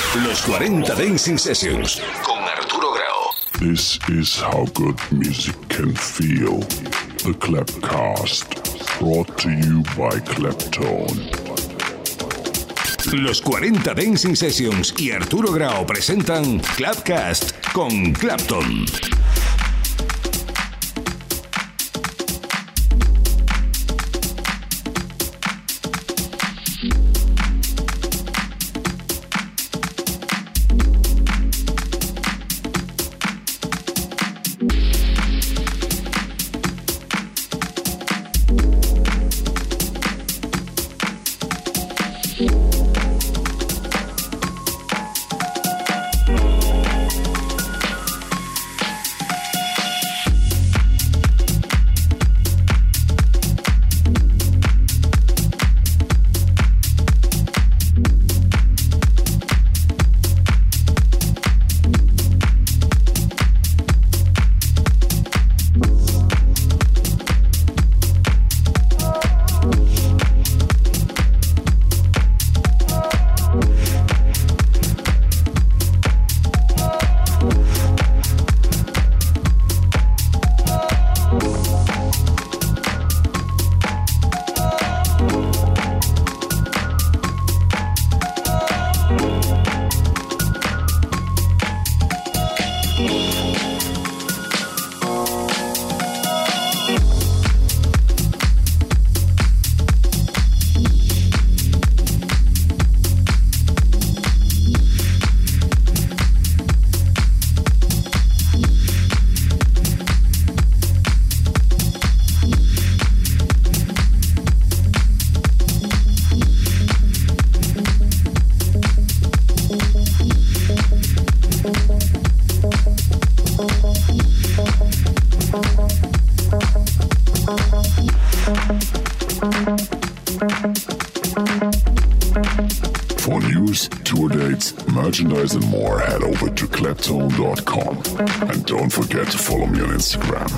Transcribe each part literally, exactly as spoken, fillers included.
Los cuarenta Dancing Sessions con Arturo Grau. This is how good music can feel. The Clapcast, brought to you by Claptone. Los cuarenta Dancing Sessions y Arturo Grau presentan Clapcast con Claptone. For news, tour dates, merchandise and more, head over to claptone dot com. And don't forget to follow me on Instagram.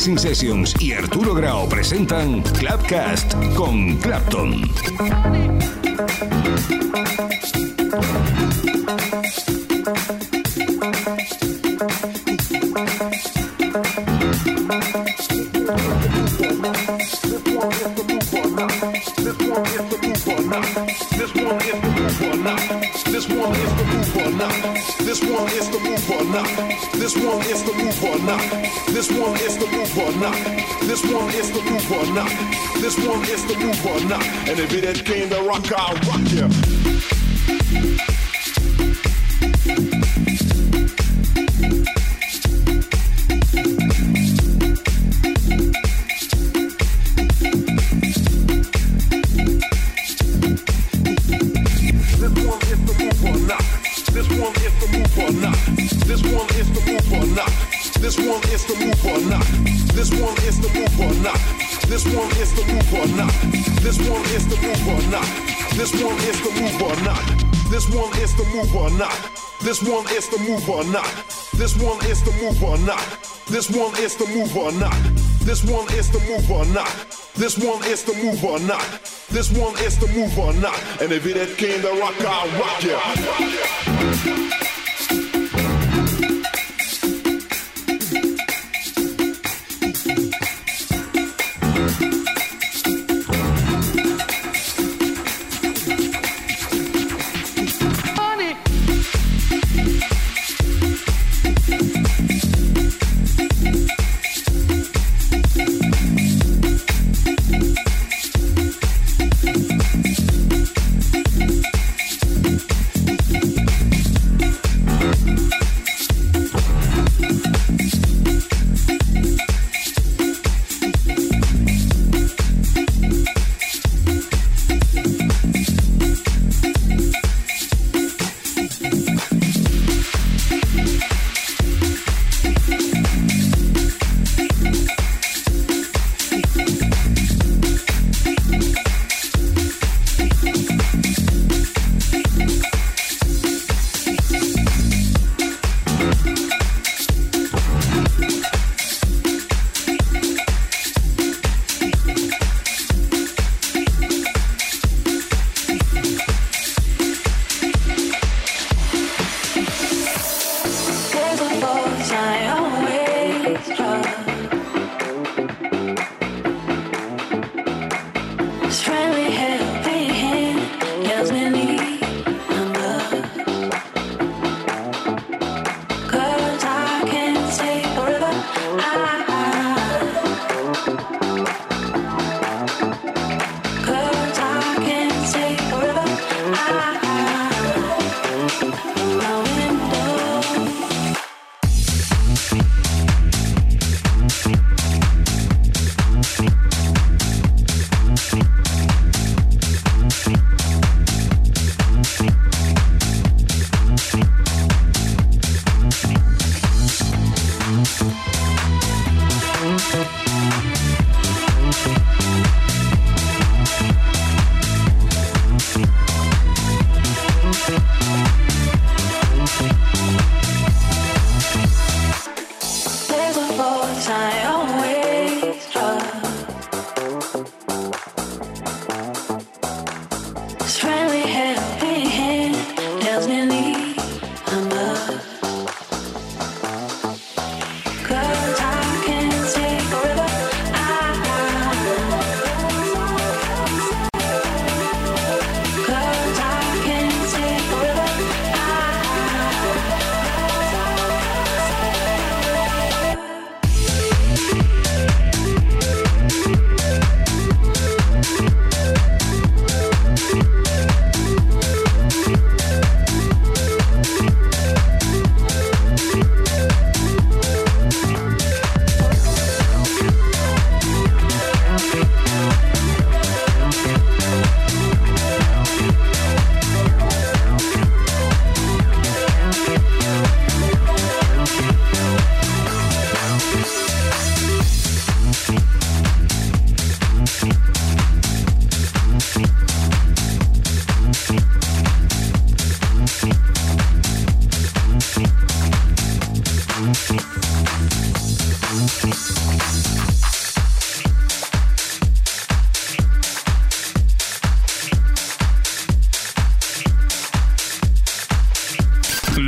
Racing Sessions y Arturo Grau presentan Clubcast con Clapton. This one is the move or not. This one is the move or not. This one is the move or not. This one is the move or not. This one is the move or not. This one is the move or not. This one is the move or not. And if it ain't came to rock, I'll rock you. This one is the move or not. This one is the move or not. This one is the move or not. This one is the move or not. This one is the move or not. This one is the move or not. This one is the move or not. This one is the move or not. This one is the move or not. This one is the move or not. This one is the move or not. This one is the move or not. And if it came to rock, I'll rock you.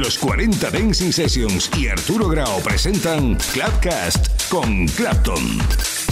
Los cuarenta Dancing Sessions y Arturo Grau presentan Clubcast con Clapton.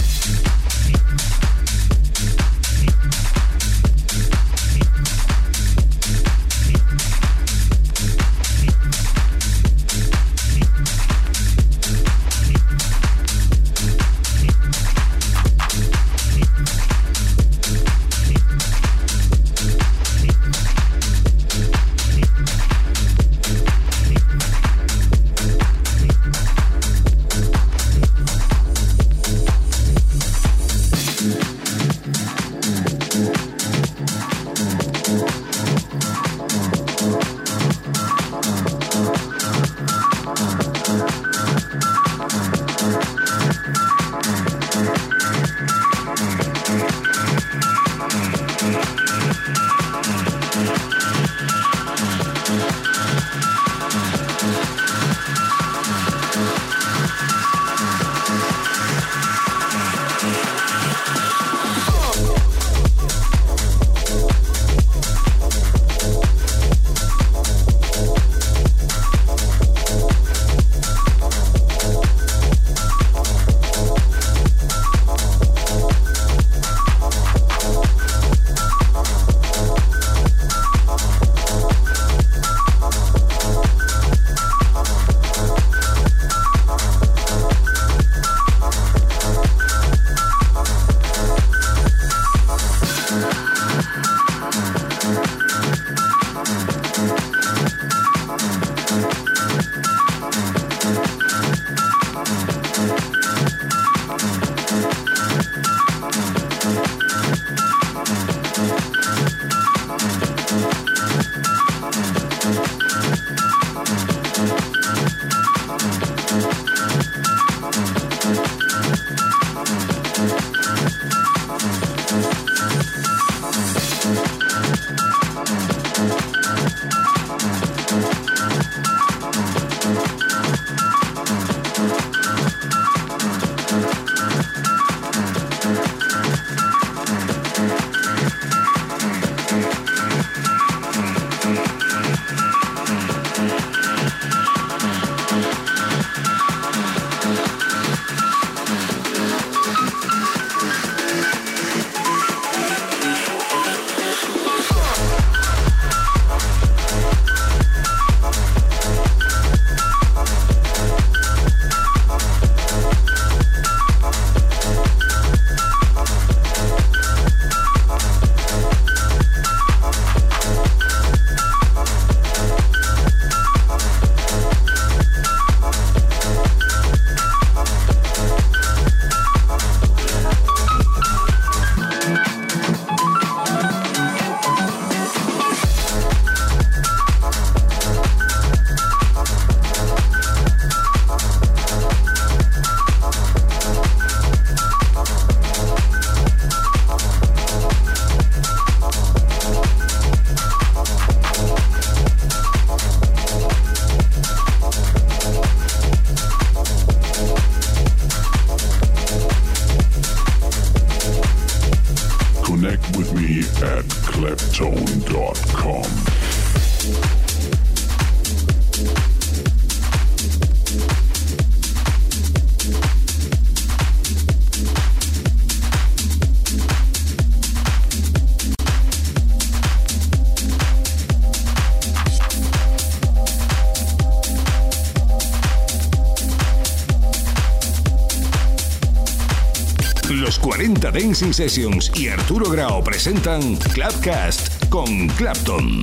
Los cuarenta Dancing Sessions y Arturo Grau presentan Clubcast con Clapton.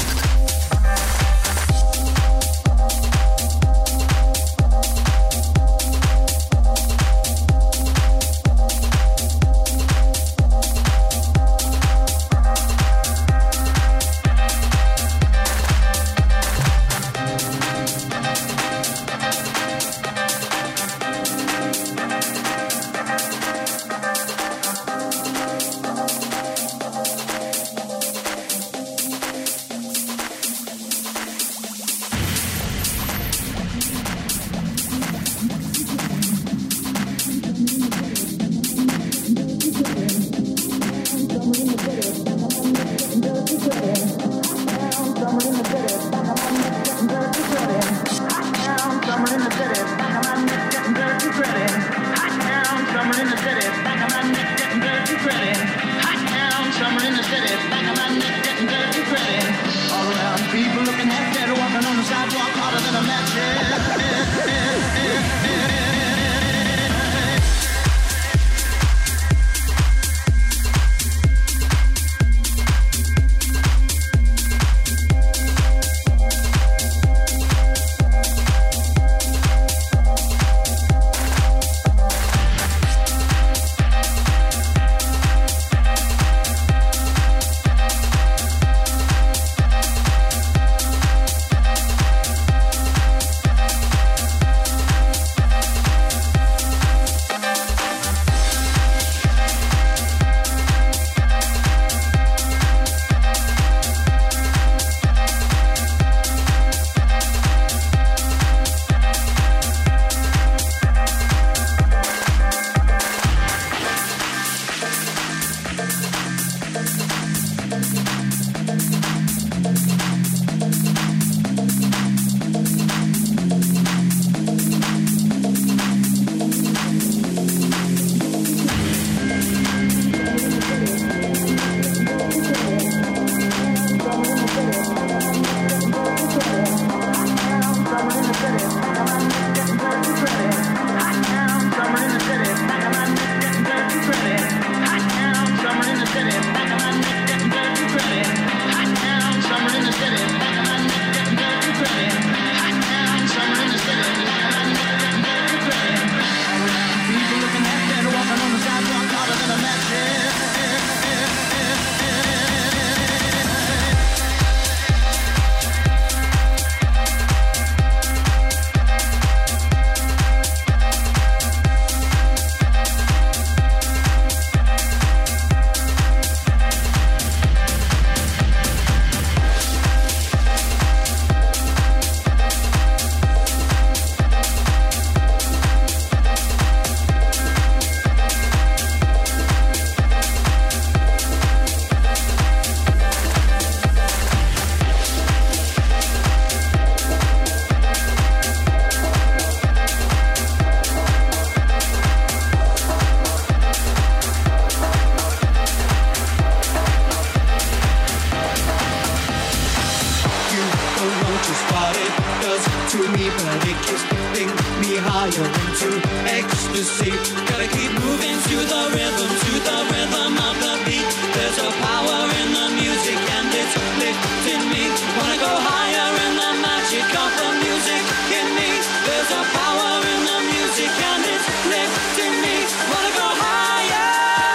to me, but it keeps lifting me higher into ecstasy. Gotta keep moving to the rhythm, to the rhythm of the beat. There's a power in the music and it's lifting me. Wanna go higher in the magic of the music in me. There's a power in the music and it's lifting me. Wanna go higher.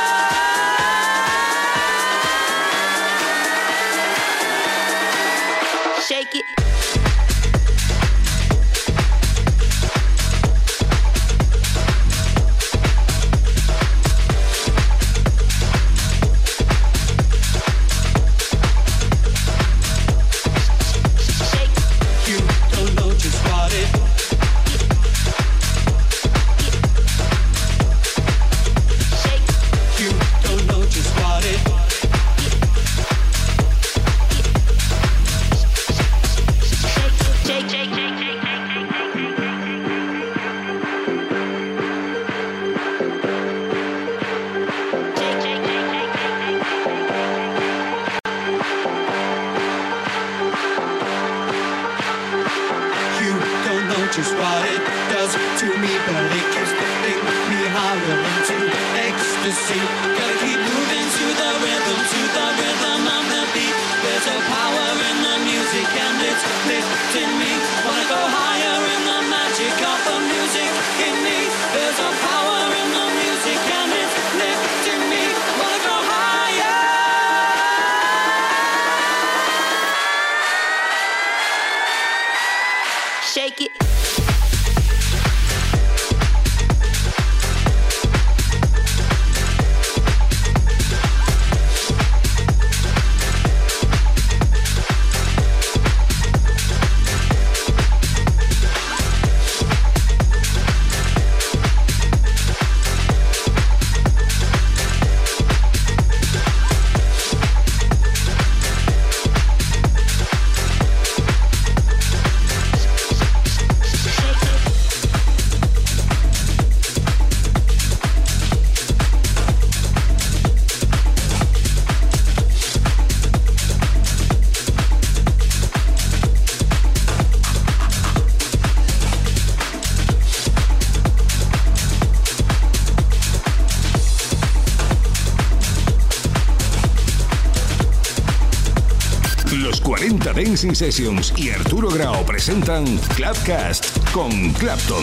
Shake it. Just what it does to me, but it keeps lifting me higher into ecstasy. Gotta keep moving to the rhythm, to the rhythm of the beat. There's a power in the music and it's lifting me. Wanna go higher in the magic of the music in me. There's a power in the music and it's lifting me. Wanna go higher. Shake it. cuarenta Dancing Sessions y Arturo Grau presentan Clubcast con Clapton.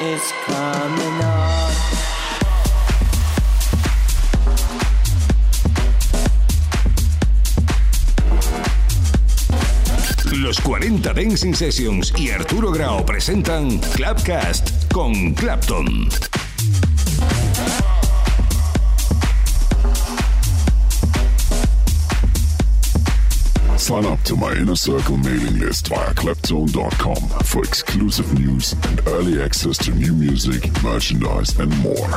is coming on. Los cuarenta Dancing Sessions y Arturo Grau presentan Clubcast con Clapton. Sign up to my Inner Circle mailing list via Claptone dot com for exclusive news and early access to new music, merchandise, and more.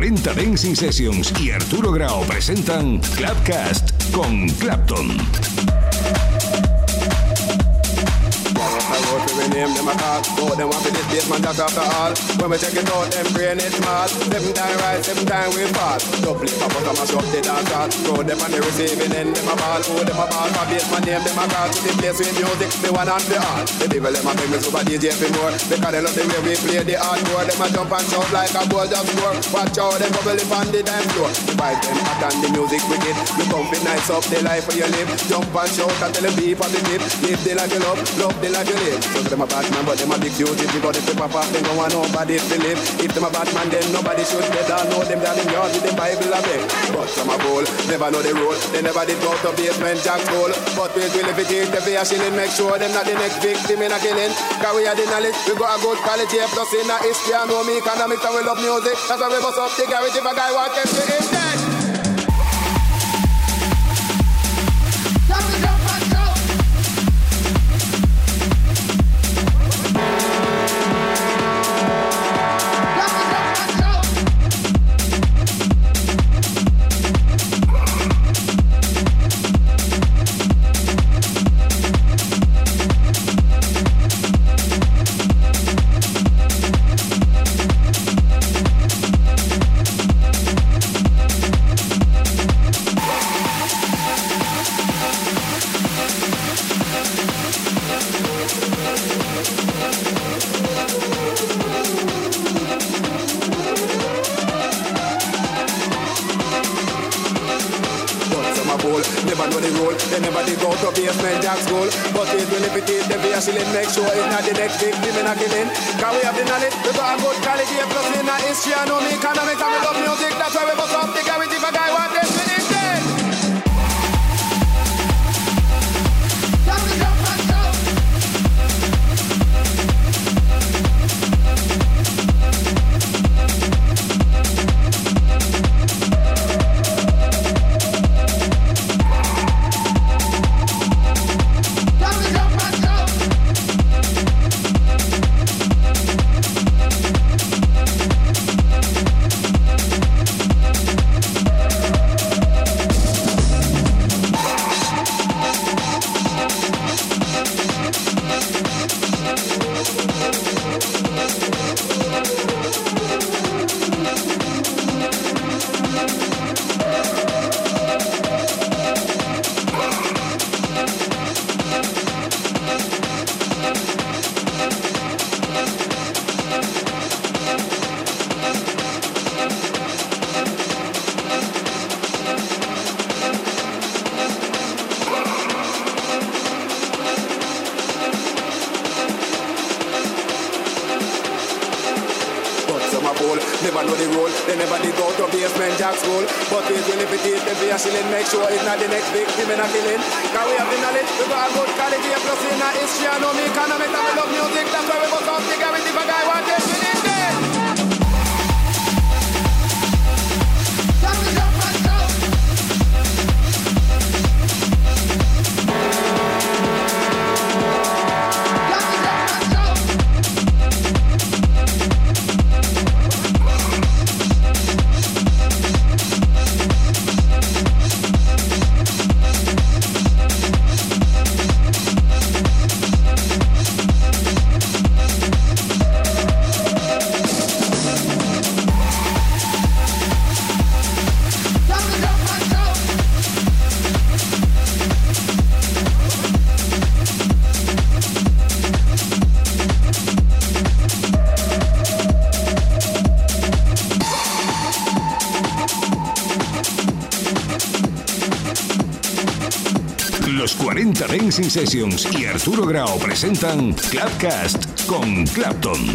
cuarenta Dancing Sessions y Arturo Grau presentan Clapcast con Clapton. Name them a call, go them up in this basement, that's after all. When we check it out, them brain it small. Seven time rise, seven time we fall. Double it up, come and shop the dance hall. Throw them on the receiving end, them a ball. Oh, them a ball, for basement name them a call. To the place with music, the one and the all. The devil them a bring me super D J for more. Because they love the way we play the hardcore. Them a jump and shout like a ball just score. Watch out, them bubble up on the dance floor. The vibe them hot and the music wicked. You come fit nice up the life where you live. Jump and shout and tell them be positive. Live the life you love, love the life you live. So them a bad man, but them a big duty. Because if they pop off, them don't want nobody to live. If them a bad man, then nobody should get down. Know them down in yard with the Bible a beg. But some a fool, never know the rule. They never did go to basement jack school. But we will if it is, if we are shilling, make sure them not the next victim in a killing. Cause we are the knowledge, we got a good quality. Plus in a history, I know me economics and we love music. That's why we bust up the garage if a guy wants to be in dead. Make sure it's not the next victim in a killing. Cause we have the knowledge, we got a good quality. Plus in a history, I know me economics and we love music. That's why we bust up the garage if a guy wants this to this day. Time to jump and shout. Never know the role, they never did go to basement jack school. But it will if it is, then we are shilling. Make sure it's not the next victim in a killing. Cause we have the knowledge, we got a good quality. Plus in a history, I know me economics and we love music. That's why we bust up the garage if a guy wants this to this day. Time to jump and shout. Los cuarenta Dancing Sessions y Arturo Grau presentan Clapcast con Clapton.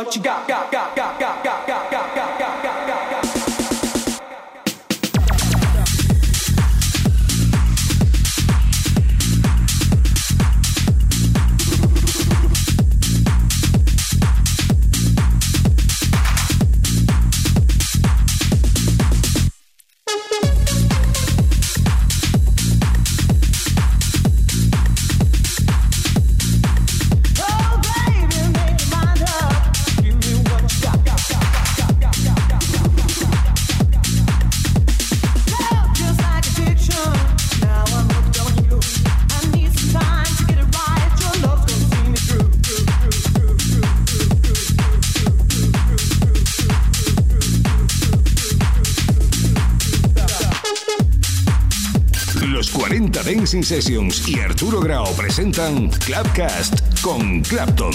what you got, got, got, got, got, got, got, got, got, got, got, got, got. cuarenta Dancing Sessions y Arturo Grau presentan Clubcast con Clapton.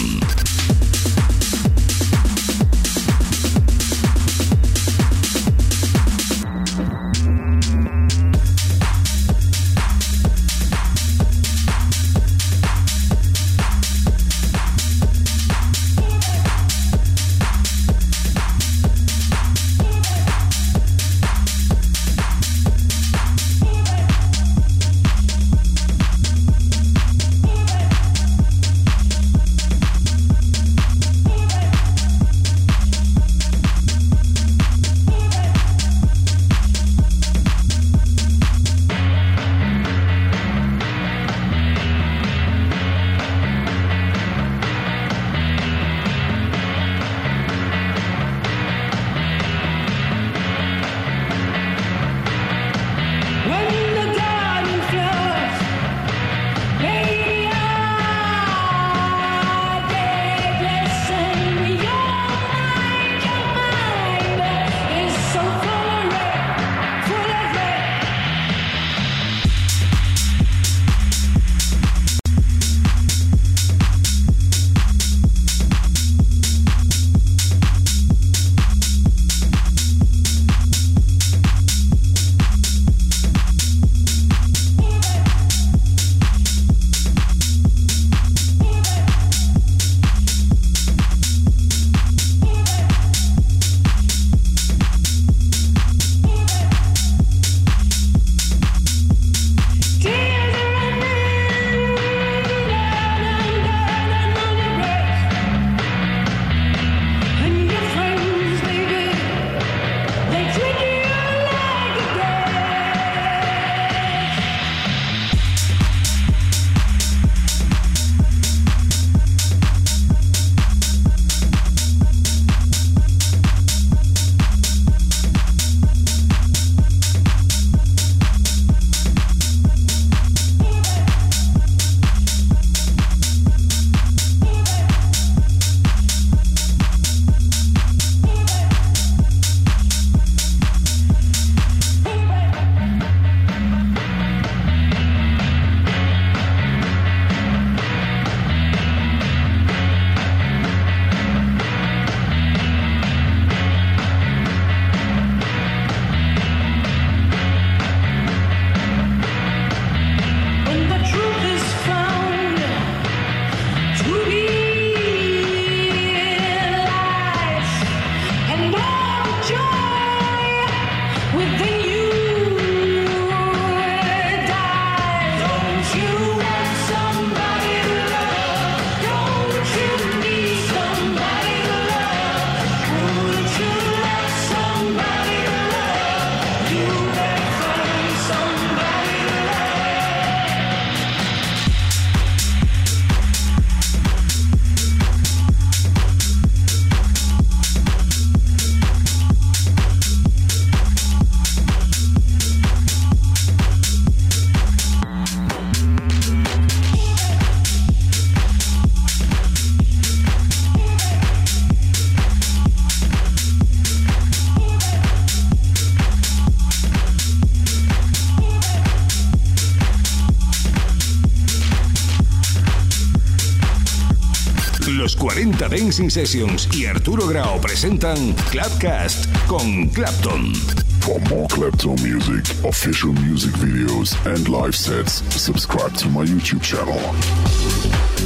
cuarenta Dancing Sessions y Arturo Grau presentan Clubcast con Clapton. For more Clapton music, official music videos and live sets, subscribe to my YouTube channel.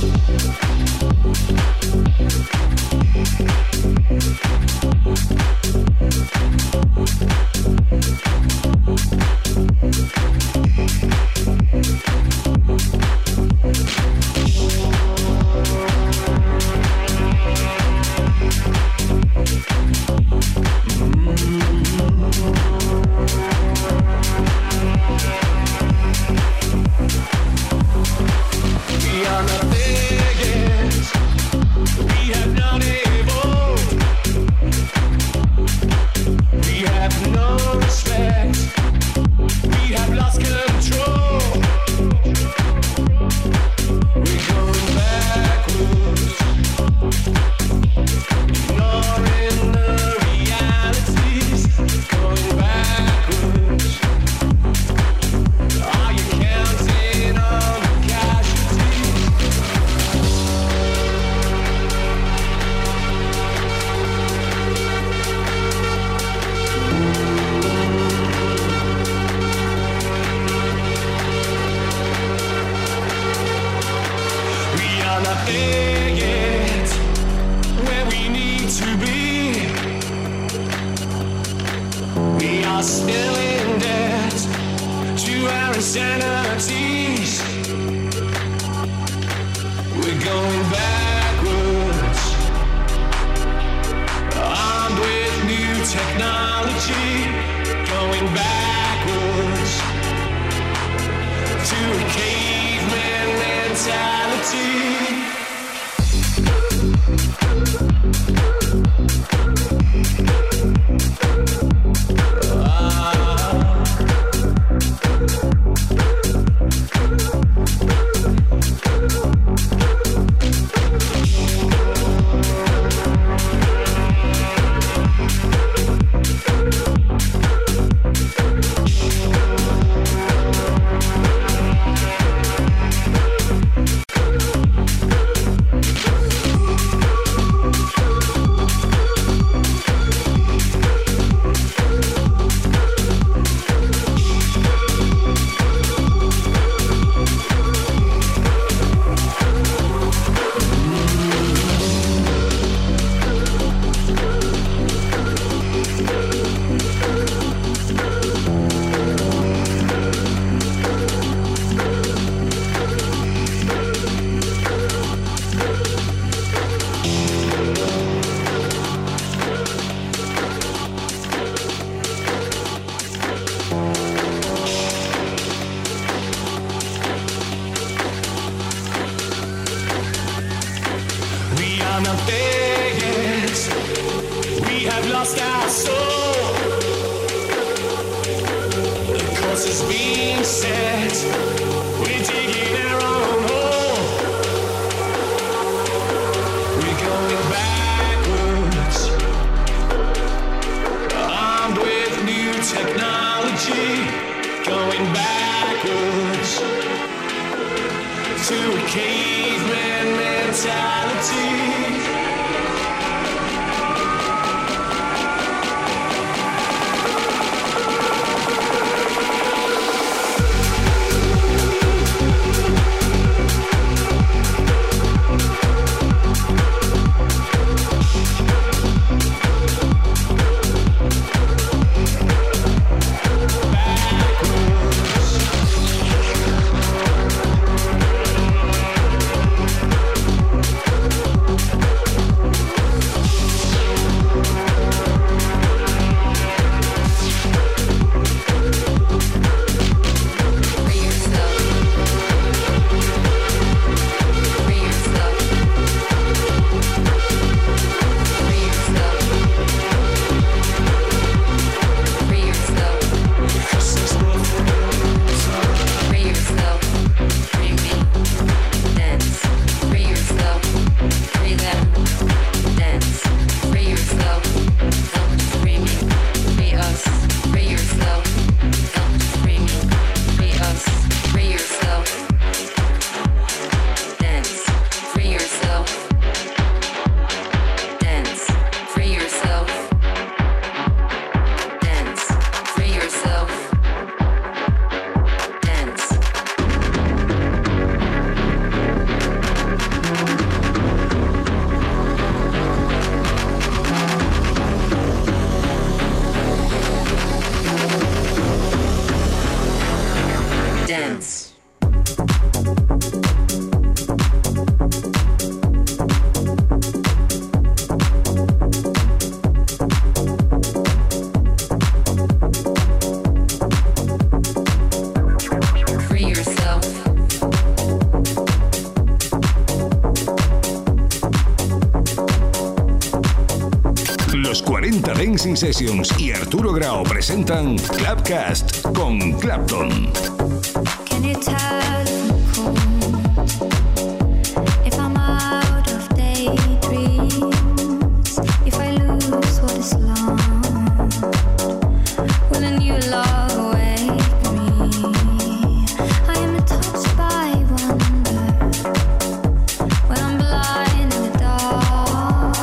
Dancing Sessions y Arturo Grau presentan Clubcast con Clapton. Can you tell if I'm cold? If I'm out of daydreams? If I lose what is lost? Will a new love wake me? I am touched by wonder when I'm blind in the dark.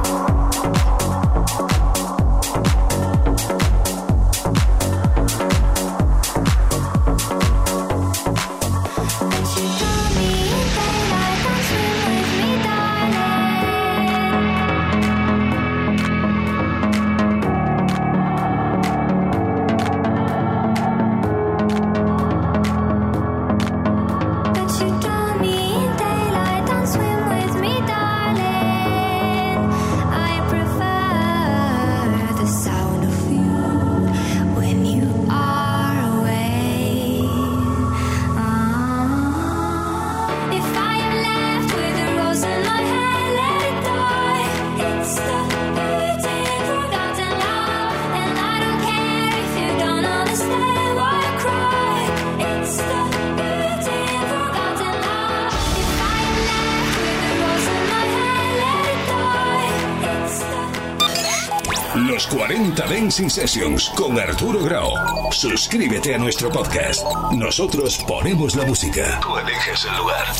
Los cuarenta Dancing Sessions con Arturo Grau. Suscríbete a nuestro podcast. Nosotros ponemos la música. Tú eliges el lugar.